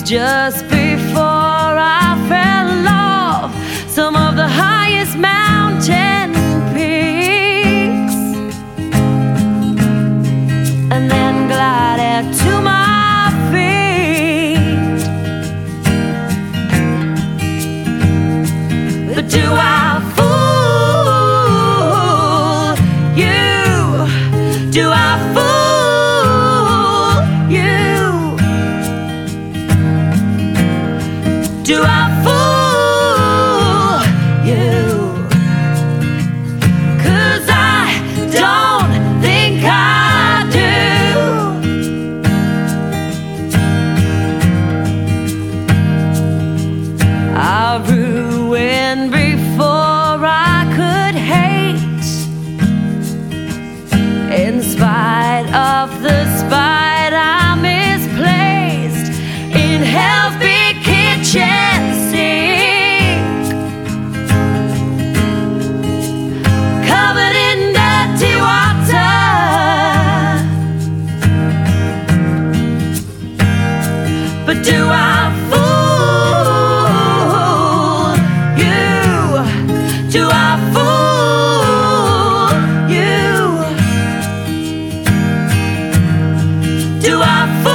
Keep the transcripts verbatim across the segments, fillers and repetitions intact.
just before I fell off some of the highest mountain peaks, and then glided to my feet. But do I fool you? Do I fool you? Do I fool you? 'Cause I don't think I do. I ruined before I could hate, in spite of the spite I misplaced in hell's big kitchen sink, covered in dirty water. But do I fool you? Do I fool you? Do I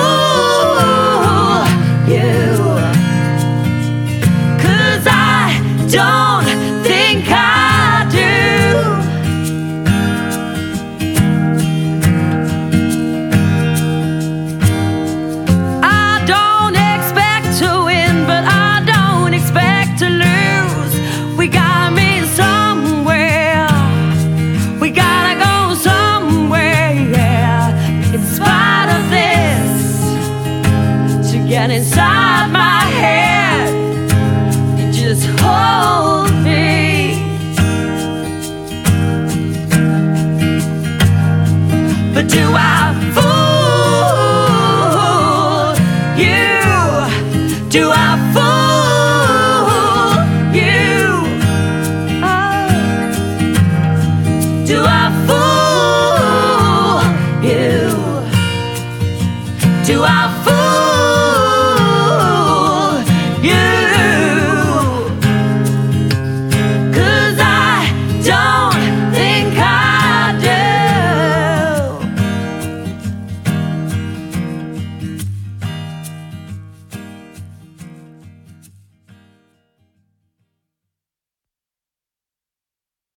fool you? 'Cause I don't think I do. I don't expect to win, but I don't expect to lose. We gotta meet somewhere. We gotta go somewhere, yeah. In spite of this, to get inside my head, you just hold me. But do I fool you? Do I